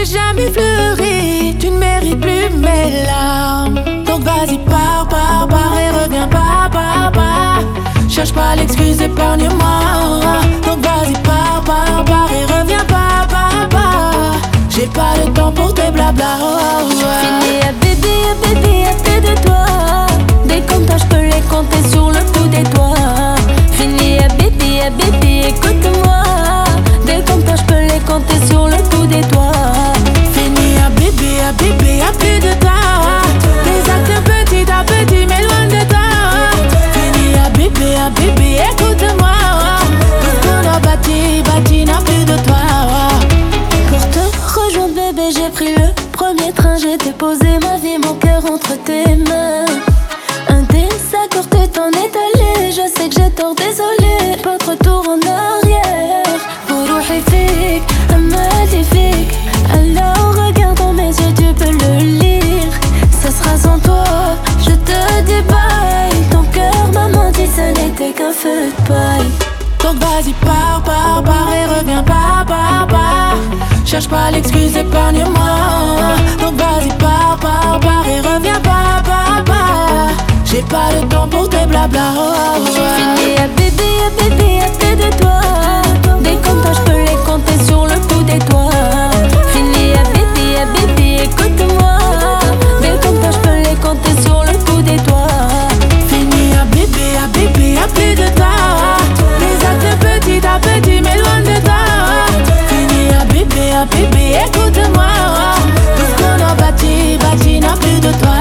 jamais fleuri, tu ne mérites plus mes larmes. Donc vas-y, pars et reviens pas. Cherche pas l'excuse, épargne-moi. Donc vas-y, pars et reviens pas. J'ai pas le temps pour tes blabla. Fini à bébé, à plus de toi. Des comptes, je peux les compter sur le bout des doigts. Fini à bébé, écoute-moi. Des comptes, je peux les compter sur le bout des doigts. Fini à bébé, à plus de toi. Les actes petit à petit, mais loin de toi. Fini à bébé, écoute-moi. Tout ce qu'on a bâti n'a plus de toi. Pour te rejoindre bébé, j'ai pris le premier train. J'ai déposé ma vie, mon cœur entre tes mains. Un désaccord t'est en étalé. Je sais que j'ai tort, désolé. Pas de retour en arrière. وروحي فيك magnifique. Alors regarde dans mes yeux, tu peux le lire. Ça sera sans toi, je te dis bye. Ton cœur m'a menti, ça n'était qu'un feu de paille. Donc vas-y, pars et reviens pas. Cherche pas l'excuse, épargne-moi. Donc vas-y, pars et reviens pas. J'ai pas le temps pour tes blabla. Fini à bébé, à plus de toi. Des comptes, je peux les compter sur le bout des doigts. Fini à bébé, écoute-moi. Des comptes, je peux les compter sur le bout des doigts. Fini à bébé, à plus de toi. Les actes petit à petit, mais loin de toi. Fini à bébé, écoute-moi. Tout ce qu'on a bâti n'a plus de toi.